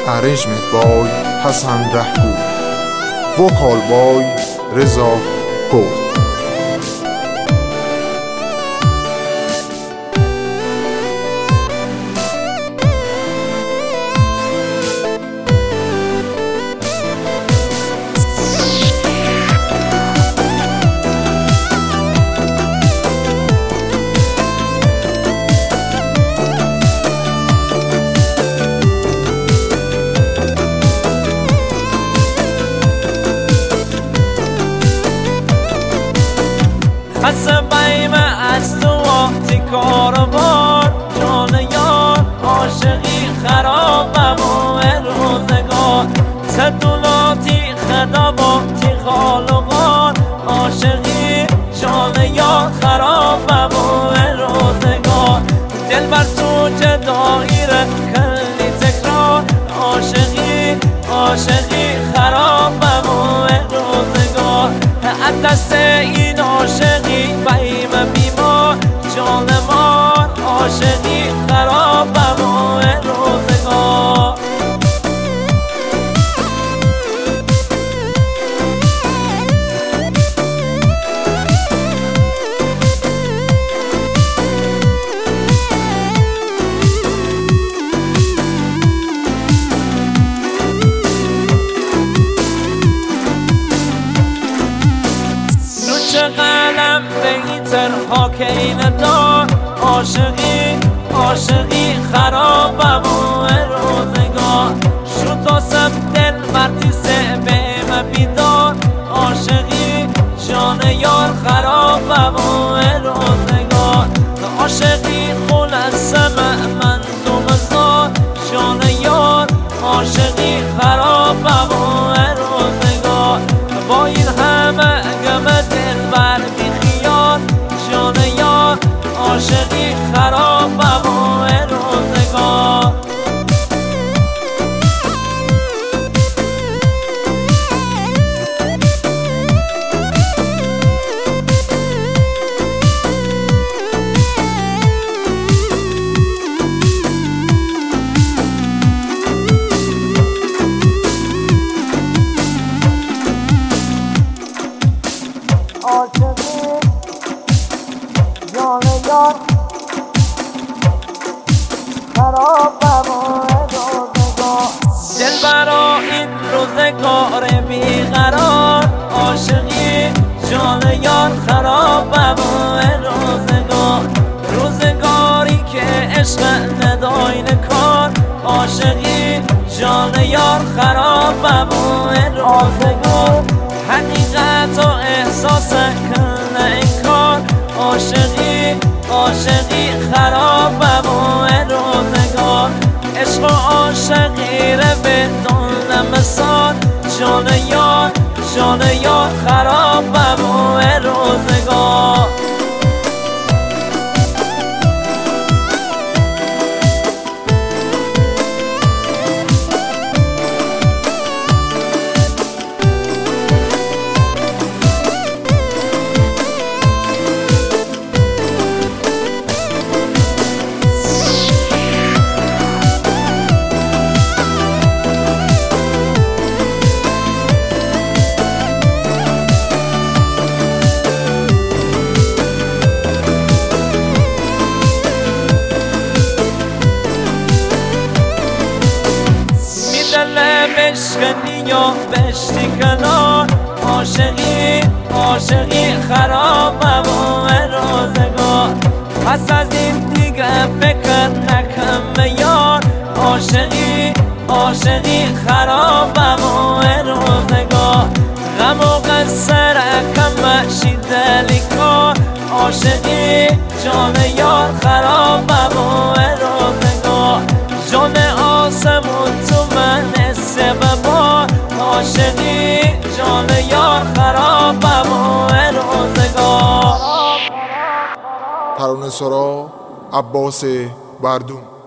Arrangement by Hassan Rahgoo. Vocal by Reza Kurd. خسته بیم از تو وقتی کاروان جان یار عاشقی خرابم و روزگار ستولاتی خدواتی خالقان عاشقی جان یار خرابم و روزگار دل بر تو جدایره کلی تکرار عاشقی خرابم و روزگار از دست این عاشقی بیم بیمار جان مار عاشقی خرابم و روزگار قلم بیترها که این دار عاشقی خرابم و روزگار شو تا سب دل مرتی سه بیم بیدار عاشقی جان یار خرابم و روزگار عاشقی خلصم من دومزار جان یار عاشقی خرابم و روزگار با این همه گمه دل بر بیخیال جان یار عاشقی خرابم و روزگار عاشقی جان یار خرابم و روزگار دل برا این روزگار بیقرار عاشقی جان یار خرابم و روزگاری که عشق ندای نکار عاشقی جان یار خرابم و روزگار حقیقت و احساس کن انکار عاشقی خرابم و روزگار عشق و عاشقی رو بدون مثال جان یار خرابم و روزگار بشکنی یا بشتی کنار عاشقی خرابم و روزگار پس از این دیگه فکر نکن یار عاشقی خرابم و روزگار غم و قصه رکم بشی دلی کار عاشقی جان یار خرابم و روزگار جان آسمون تو من سببار عاشقی جان یار خرابم و روزگار ترانه سرا عباس بردون.